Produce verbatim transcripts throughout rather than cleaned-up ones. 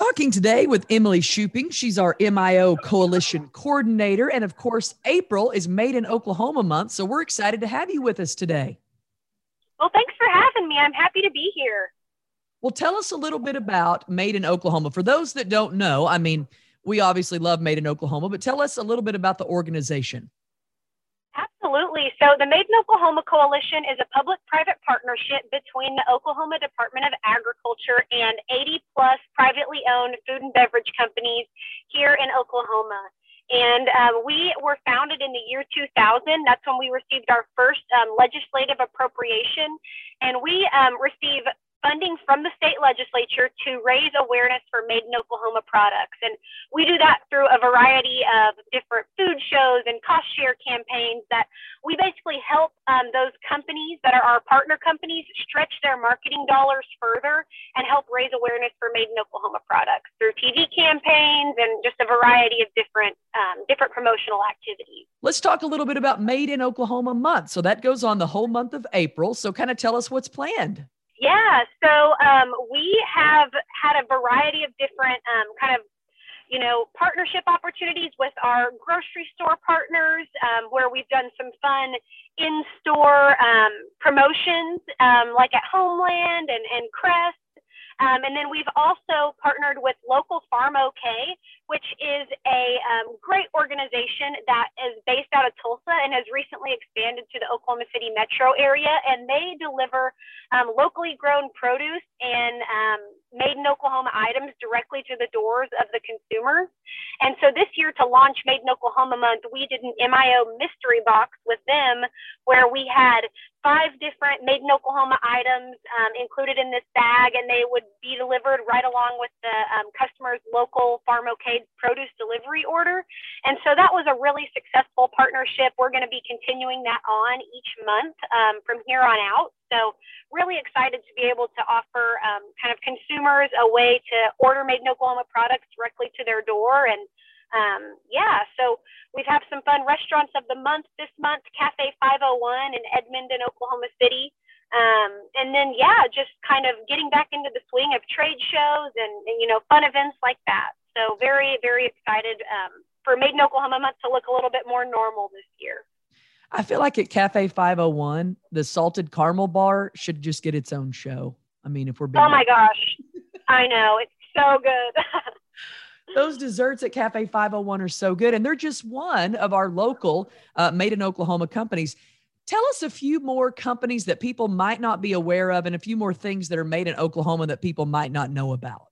Talking today with Emily Shuping. She's our M I O Coalition Coordinator. And of course, April is Made in Oklahoma month. So we're excited to have you with us today. Well, thanks for having me. I'm happy to be here. Well, tell us a little bit about Made in Oklahoma. For those that don't know, I mean, we obviously love Made in Oklahoma, but tell us a little bit about the organization. Absolutely. So the Made in Oklahoma Coalition is a public-private partnership between the Oklahoma Department of Agriculture and eighty plus privately owned food and beverage companies here in Oklahoma. And uh, we were founded in the year two thousand. That's when we received our first um, legislative appropriation. And we um, receive funding from the state legislature to raise awareness for Made in Oklahoma products. And we do that through a variety of different food shows and cost share campaigns that we basically help um, those companies that are our partner companies stretch their marketing dollars further and help raise awareness for Made in Oklahoma products through T V campaigns and just a variety of different, um, different promotional activities. Let's talk a little bit about Made in Oklahoma month. So that goes on the whole month of April. So kind of tell us what's planned. Yeah, so um, we have had a variety of different um, kind of, you know, partnership opportunities with our grocery store partners, um, where we've done some fun in-store um, promotions, um, like at Homeland and, and Crest. Um, and then we've also partnered with Local Farm OK, which is a um, great organization that is based out of Tulsa and has recently expanded to the Oklahoma City metro area. And they deliver um, locally grown produce and um, Made in Oklahoma items directly to the doors of the consumer. And so this year, to launch Made in Oklahoma month, we did an M I O mystery box with them where we had five different Made in Oklahoma items um, included in this bag, and they would be delivered right along with the um, customer's local Farm OK produce delivery order. And so that was a really successful partnership. We're going to be continuing that on each month um, from here on out. So really excited to be able to offer um, kind of consumers a way to order Made in Oklahoma products directly to their door. And um, yeah, so we've had some fun restaurants of the month this month, Cafe five oh one in Edmond and Oklahoma City. Um, and then, yeah, just kind of getting back into the swing of trade shows and, and you know, fun events like that. So very, very excited um, for Made in Oklahoma month to look a little bit more normal this year. I feel like at Cafe five oh one, the salted caramel bar should just get its own show. I mean, if we're being Oh my gosh. I know. It's so good. Those desserts at Cafe five oh one are so good. And they're just one of our local uh, Made in Oklahoma companies. Tell us a few more companies that people might not be aware of and a few more things that are made in Oklahoma that people might not know about.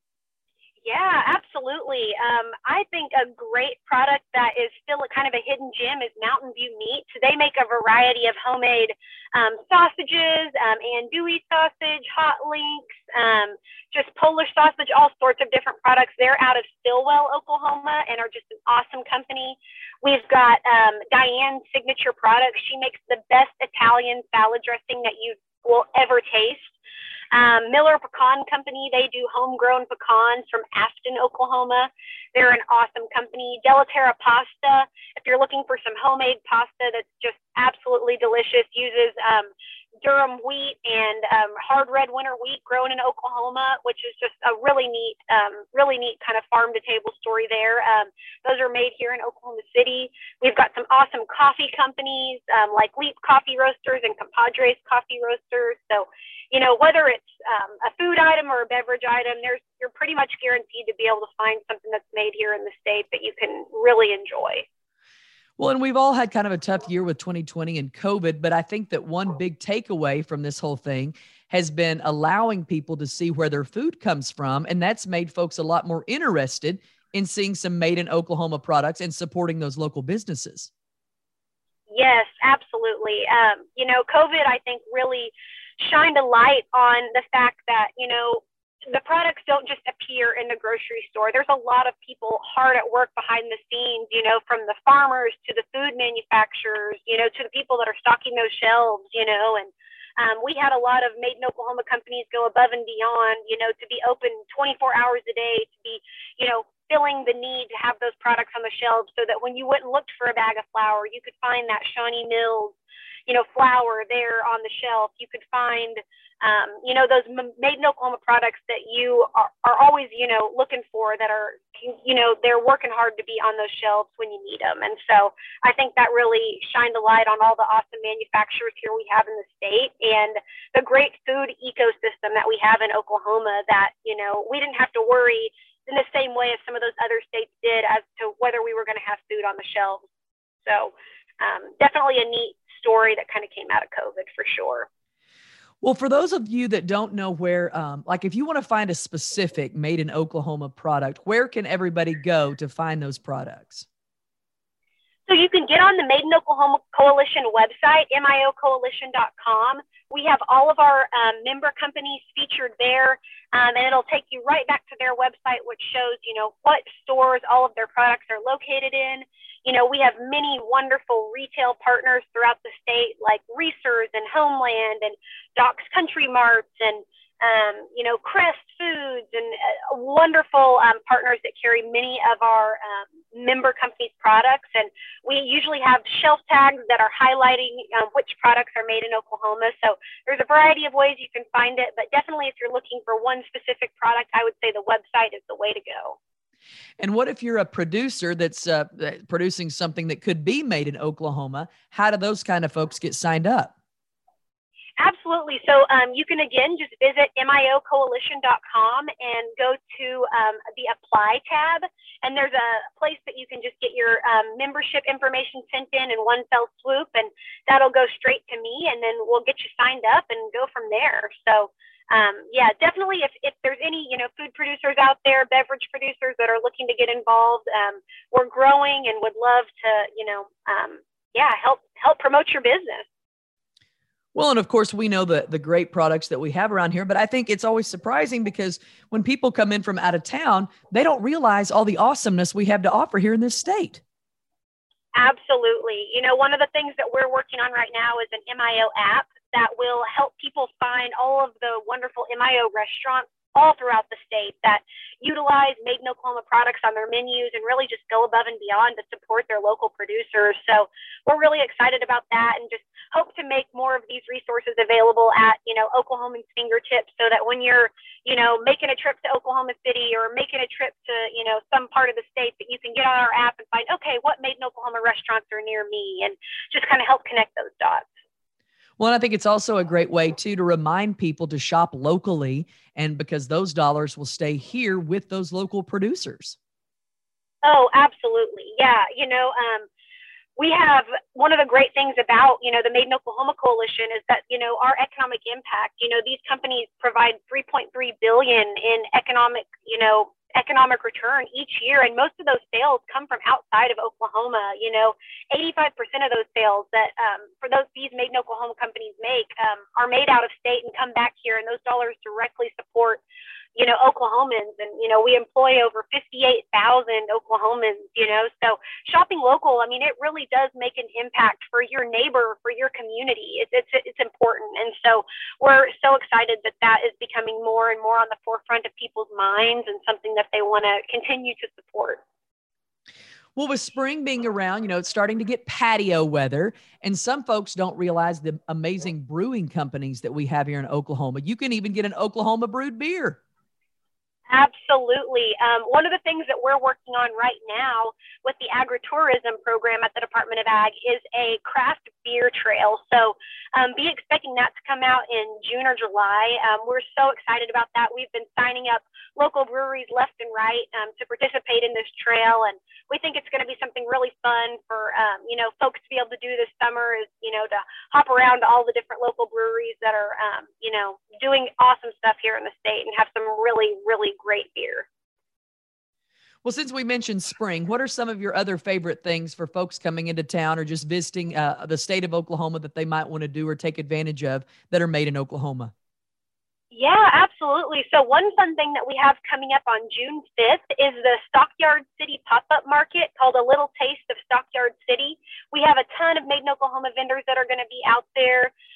Yeah, absolutely. Um, I think a great product that is still a kind of a hidden gem is Mountain View Meats. They make a variety of homemade um, sausages, um, andouille sausage, hot links, um, just Polish sausage, all sorts of different products. They're out of Stillwell, Oklahoma, and are just an awesome company. We've got um, Diane's Signature Products. She makes the best Italian salad dressing that you will ever taste. Um, Miller Pecan Company, they do homegrown pecans from Afton, Oklahoma. They're an awesome company. Delaterra Pasta, if you're looking for some homemade pasta that's just absolutely delicious, uses um, Durham wheat and um, hard red winter wheat grown in Oklahoma, which is just a really neat, um, really neat kind of farm to table story there. Um, those are made here in Oklahoma City. We've got some awesome coffee companies um, like Leap Coffee Roasters and Compadres Coffee Roasters. So, you know, whether it's um, a food item or a beverage item, there's you're pretty much guaranteed to be able to find something that's made here in the state that you can really enjoy. Well, and we've all had kind of a tough year with twenty twenty and COVID, but I think that one big takeaway from this whole thing has been allowing people to see where their food comes from. And that's made folks a lot more interested in seeing some Made in Oklahoma products and supporting those local businesses. Yes, absolutely. Um, you know, COVID, I think, really shined a light on the fact that, you know, the products don't just appear in the grocery store. There's a lot of people hard at work behind the scenes, you know, from the farmers to the food manufacturers, you know, to the people that are stocking those shelves, you know, and um, we had a lot of Made in Oklahoma companies go above and beyond, you know, to be open twenty-four hours a day, to be, you know, filling the need to have those products on the shelves so that when you went and looked for a bag of flour, you could find that Shawnee Mills, you know, flour there on the shelf. You could find, um, you know, those made in Oklahoma products that you are, are always, you know, looking for that are, you know, they're working hard to be on those shelves when you need them. And so I think that really shined a light on all the awesome manufacturers here we have in the state and the great food ecosystem that we have in Oklahoma that, you know, we didn't have to worry in the same way as some of those other states did as to whether we were going to have food on the shelves. So um, definitely a neat story that kind of came out of COVID for sure. Well, for those of you that don't know where, um, like if you want to find a specific made in Oklahoma product, where can everybody go to find those products? So you can get on the Made in Oklahoma Coalition website, M I O coalition dot com. We have all of our um, member companies featured there, um, and it'll take you right back to their website, which shows, you know, what stores all of their products are located in. You know, we have many wonderful retail partners throughout the state, like Reese's and Homeland and Doc's Country Marts and, um, you know, Crest Foods and uh, wonderful um, partners that carry many of our um, member companies' products. And we usually have shelf tags that are highlighting um, which products are made in Oklahoma. So there's a variety of ways you can find it, but definitely if you're looking for one specific product, I would say the website is the way to go. And what if you're a producer that's uh, producing something that could be made in Oklahoma? How do those kind of folks get signed up? Absolutely. So um, you can, again, just visit M I O coalition dot com and go to um, the Apply tab. And there's a place that you can just get your um, membership information sent in in one fell swoop, and that'll go straight to me, and then we'll get you signed up and go from there. So Um, yeah, definitely. If, if there's any, you know, food producers out there, beverage producers that are looking to get involved, um, we're growing and would love to, you know, um, yeah, help, help promote your business. Well, and of course we know the, the great products that we have around here, but I think it's always surprising because when people come in from out of town, they don't realize all the awesomeness we have to offer here in this state. Absolutely. You know, one of the things that we're working on right now is an M I O app that will help people find all of the wonderful M I O restaurants all throughout the state that utilize Made in Oklahoma products on their menus and really just go above and beyond to support their local producers. So we're really excited about that and just hope to make more of these resources available at, you know, Oklahomans' fingertips so that when you're, you know, making a trip to Oklahoma City or making a trip to, you know, some part of the state, that you can get on our app and find, okay, what Made in Oklahoma restaurants are near me, and just kind of help connect those dots. Well, and I think it's also a great way, too, to remind people to shop locally, and because those dollars will stay here with those local producers. Oh, absolutely. Yeah. You know, um, we have one of the great things about, you know, the Made in Oklahoma Coalition is that, you know, our economic impact, you know, these companies provide three point three billion dollars in economic, you know, economic return each year. And most of those sales come from outside of Oklahoma. You know, eighty-five percent of those sales that um, for those these Made in Oklahoma companies make um, are made out of state and come back here. And those dollars directly support, you know, Oklahomans. And, you know, we employ over fifty-eight thousand Oklahomans, you know, so shopping local, I mean, it really does make an impact for your neighbor, for your community. It's, it's, it's important. And so we're so excited that that is becoming more and more on the forefront of people's minds and something that they want to continue to support. Well, with spring being around, you know, it's starting to get patio weather, and some folks don't realize the amazing brewing companies that we have here in Oklahoma. You can even get an Oklahoma brewed beer. Absolutely. Um, one of the things that we're working on right now with the agritourism program at the Department of Ag is a craft beer trail. So um, be expecting that to come out in June or July. Um, we're so excited about that. We've been signing up local breweries left and right um, to participate in this trail. And we think it's going to be something really fun for, um, you know, folks to be able to do this summer is, you know, to hop around to all the different local breweries that are, um, you know, doing awesome stuff here in the state and have some really, really great beer. Well, since we mentioned spring, what are some of your other favorite things for folks coming into town or just visiting uh, the state of Oklahoma that they might want to do or take advantage of that are made in Oklahoma? Yeah, absolutely. So one fun thing that we have coming up on June fifth is the Stockyard City pop-up market called A Little Taste of Stockyard City. We have a ton of Made in Oklahoma vendors that are going to be out there.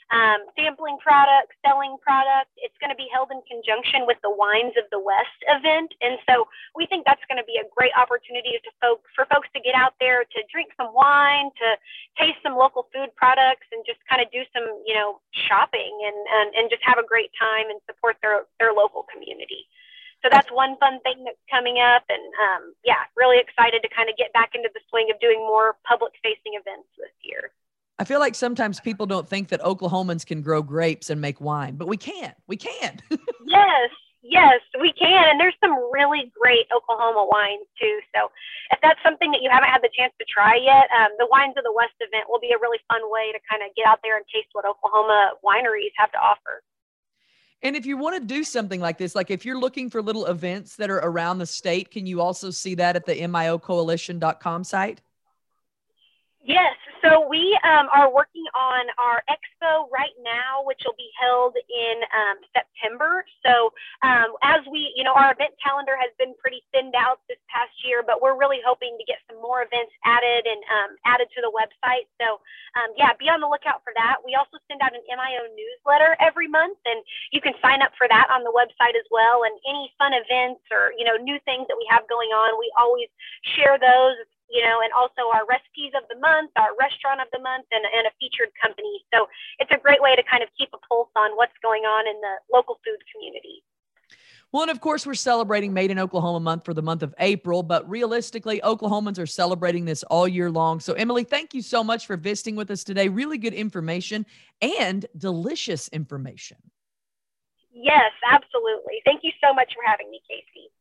um, sampling products, selling products. It's going to be held in conjunction with the Wines of the West event. And so we think that's going to be a great opportunity to folk, for folks to get out there to drink some wine, to taste some local food products, and just kind of do some, you know, shopping and, and, and just have a great time and support their, their local community. So that's one fun thing that's coming up. And um, yeah, really excited to kind of get back into the swing of doing more public facing events this year. I feel like sometimes people don't think that Oklahomans can grow grapes and make wine, but we can. We can. Yes, yes, we can. And there's some really great Oklahoma wines too. So if that's something that you haven't had the chance to try yet, um, the Wines of the West event will be a really fun way to kind of get out there and taste what Oklahoma wineries have to offer. And if you want to do something like this, like if you're looking for little events that are around the state, can you also see that at the M I O coalition dot com site? Yes. So we um, are working on our expo right now, which will be held in um, September. So um, as we, you know, our event calendar has been pretty thinned out this past year, but we're really hoping to get some more events added and um, added to the website. So um, yeah, be on the lookout for that. We also send out an M I O newsletter every month, and you can sign up for that on the website as well. And any fun events or, you know, new things that we have going on, we always share those, you know, and also our recipes of the month, our restaurant of the month, and, and a featured company. So it's a great way to kind of keep a pulse on what's going on in the local food community. Well, and of course, we're celebrating Made in Oklahoma month for the month of April, but realistically, Oklahomans are celebrating this all year long. So Emily, thank you so much for visiting with us today. Really good information and delicious information. Yes, absolutely. Thank you so much for having me, Casey.